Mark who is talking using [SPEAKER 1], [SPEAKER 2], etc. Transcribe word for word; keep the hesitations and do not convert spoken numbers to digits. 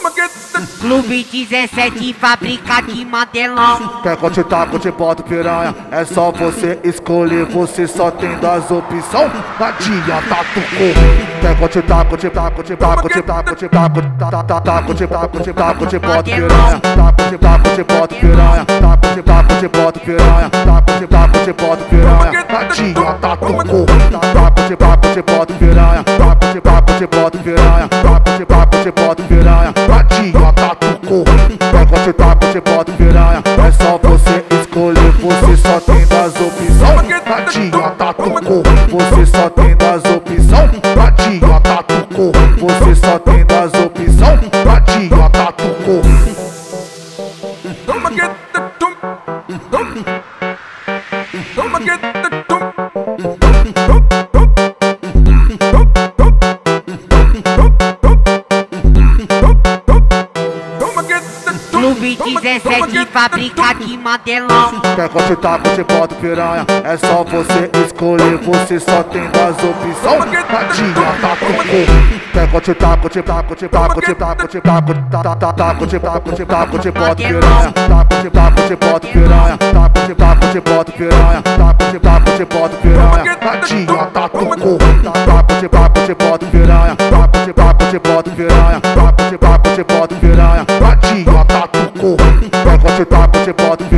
[SPEAKER 1] Clube dezessete, fábrica de mantelão.
[SPEAKER 2] Quer curtir taco, te bota piranha. É só você escolher, você só tem das opções. Não adianta tu correr. Quer curtir taco, te taco, te taco, te taco, te taco, taco, taco, te taco, te taco, te bota piranha. Taco, te taco, te bota piranha. Taco, te taco, te bota piranha. Taco, te taco, te bota piranha. Não adianta tu correr. Taco, te taco, te bota piranha. Taco, te taco, te bota piranha. Taco, te taco, te bota piranha. Não adianta tu correr. Quer curtir taco, te bota piranha. É só você escolher, você só tem das opções. Não adianta tu correr. Você só tem das opções. Não adianta tu correr. Você só tem das opções. Não adianta tu correr.
[SPEAKER 3] I'ma get the tum, tum. I'ma get the tum, tum, tum, tum, tum, I'ma get the tum.
[SPEAKER 1] Clube dezessete, fábrica de mantelão.
[SPEAKER 2] Quer curtir taco, te bota piranha. É só você escolher, você só tem das opções. Não adianta tu correr. Quer curtir taco, te taco, te taco, te taco, te taco, taco, te taco, te taco, te bota piranha. Taco, te taco, te bota piranha. Taco, te taco, te bota piranha. Taco, te taco, te bota piranha. Não adianta tu correr. Taco, te taco, te bota piranha. Taco, te taco, te bota piranha. Taco, te taco, te bota piranha. Não adianta tu correr. Quer curtir taco, te bota piranha.